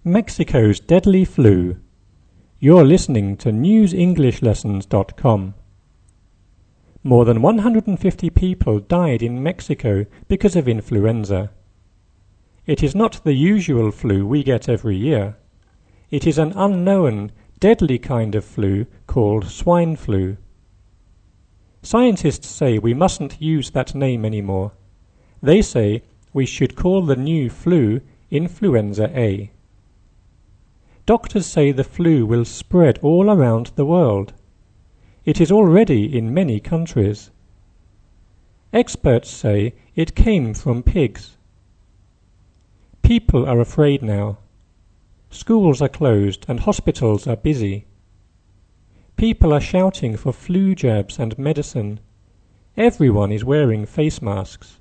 Mexico's deadly flu. You're listening to newsenglishLessons.com. More than 150 people died in Mexico because of influenza. It is not the usual flu we get every year. It is an unknown, deadly kind of flu called swine flu. Scientists say we mustn't use that name anymore. They say we should call the new flu Influenza A. Doctors say the flu will spread all around the world. It is already in many countries. Experts say it came from pigs. People are afraid now. Schools are closed and hospitals are busy. People are shouting for flu jabs and medicine. Everyone is wearing face masks.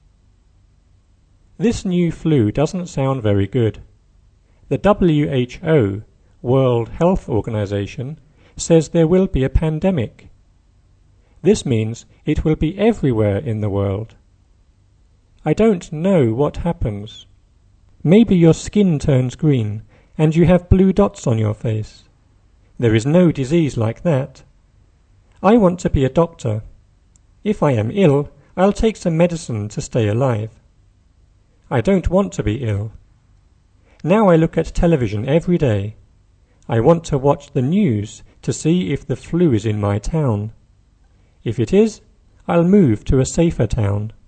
This new flu doesn't sound very good. The WHO, World Health Organization, says there will be a pandemic. This means it will be everywhere in the world. I don't know what happens. Maybe your skin turns green and you have blue dots on your face. There is no disease like that. I want to be a doctor. If I am ill, I'll take some medicine to stay alive. I don't want to be ill. Now I look at television every day. I want to watch the news to see if the flu is in my town. If it is, I'll move to a safer town.